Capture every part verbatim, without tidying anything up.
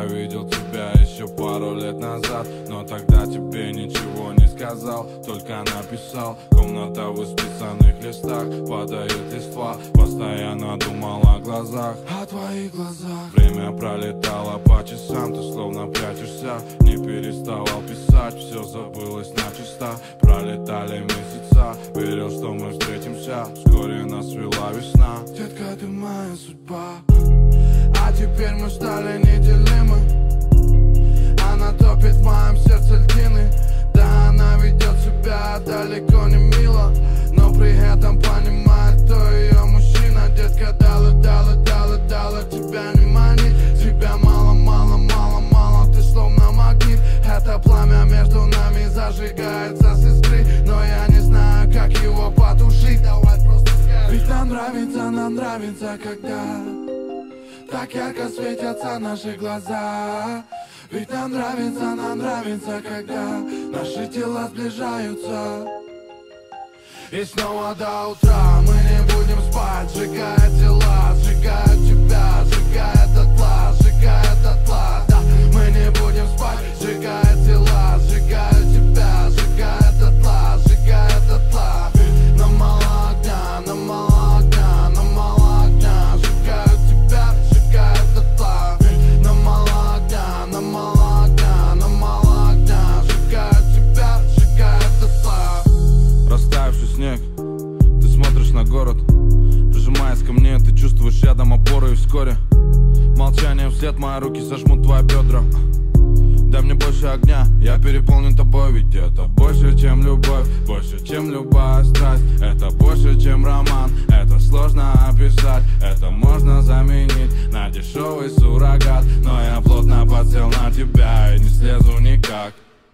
видел тебя еще пару лет назад, но тогда тебе ничего не сказал, только написал. Комната в исписанных листах, падает листва, постоянно думал о глазах, о твоих глазах. Время пролетало по часам, ты словно прячешься, не переставал писать, все забылось начисто. Пролетали месяца, верил, что мы встретимся, вскоре нас свела весна. Детка, ты моя судьба, а теперь мы стали неделимы. Она топит в моем сердце льдины. Да, она ведет себя далеко не мило, но при этом понимает, кто ее мужчина. Детка, дала, дала, дала, дала, тебя не манит. Тебя мало, мало, мало, мало, ты словно магнит. Это пламя между нами зажигается с искры, но я не знаю, как его потушить. Давай просто скажи. Ведь нам нравится, нам нравится, когда так ярко светятся наши глаза. Ведь нам нравится, нам нравится, когда наши тела сближаются. И снова до утра мы не будем спать, сжигая тела, сжигая тебя, сжигая дотла, сжигая дотла. Да, мы не будем спать, сжигая тела, сжигая тебя, сжигая дотла, сжигая дотла. Нам мало огня, нам мало огня, нам мало огня, сжигаю тебя, сжигая дотла. Нам мало огня, нам мало огня, нам мало огня, сжигаю тебя, сжигая дотла. Растаявший снег, ты смотришь на город, прижимаясь ко мне, ты чувствуешь рядом опору. И вскоре молчание вслед, мои руки сожмут твои бедра. Дай мне больше огня, я переполнен тобой, ведь это больше, чем любовь, больше, чем любая страсть. Это больше, чем роман, это сложно описать, это можно заменить на дешевый суррогат. Но я плотно подсел на тебя и не слезу никак.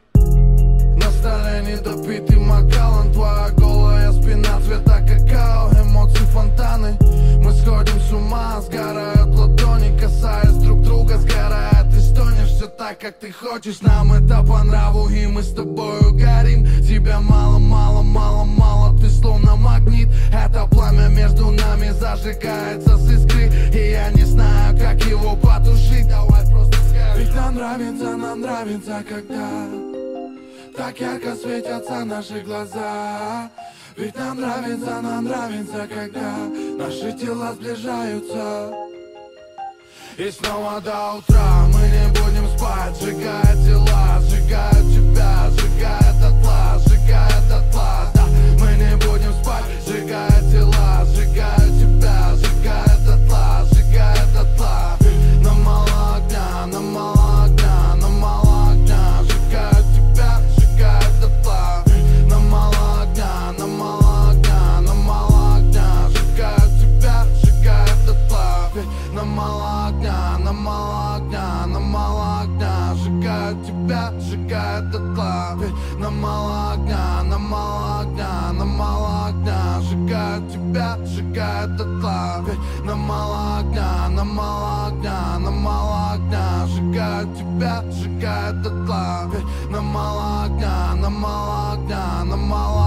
На столе недопитый Макалан, твоя голая спина цвета какао, эмоции фонтаны. Мы сходим с ума, сгорают ладони, касаясь друг друга, сгорает и стонешь. Все так, как ты хочешь, нам это по нраву, и мы с тобою горим. Тебя мало, мало, мало, мало, ты словно магнит. Это пламя между нами зажигается с искры, и я не знаю, как его потушить. Давай просто скажи. Ведь нам нравится, нам нравится, когда так ярко светятся наши глаза. Ведь нам нравится, нам нравится, когда наши тела сближаются. И снова до утра мы не будем спать, сжигая тела, сжигая тебя, сжигая дотла, сжигая дотла. Да, мы не будем спать, сжигая тела, сжигая тебя, сжигая дотла, сжигая дотла. Нам мало огня, нам мало огня, нам мало огня, сжигая тебя, сжигая дотла. Нам мало огня, нам мало огня, нам мало огня, сжигая тебя, сжигая дотла. Нам мало огня, нам мало огня, нам мало огня, сжигая тебя, сжигая дотла. Нам мало огня, нам мало огня, нам мало огня, сжигая тебя, сжигая дотла. Нам мало огня, нам мало огня, нам мало огня, сжигая тебя, сжигая дотла. Нам мало огня, нам мало огня, нам мало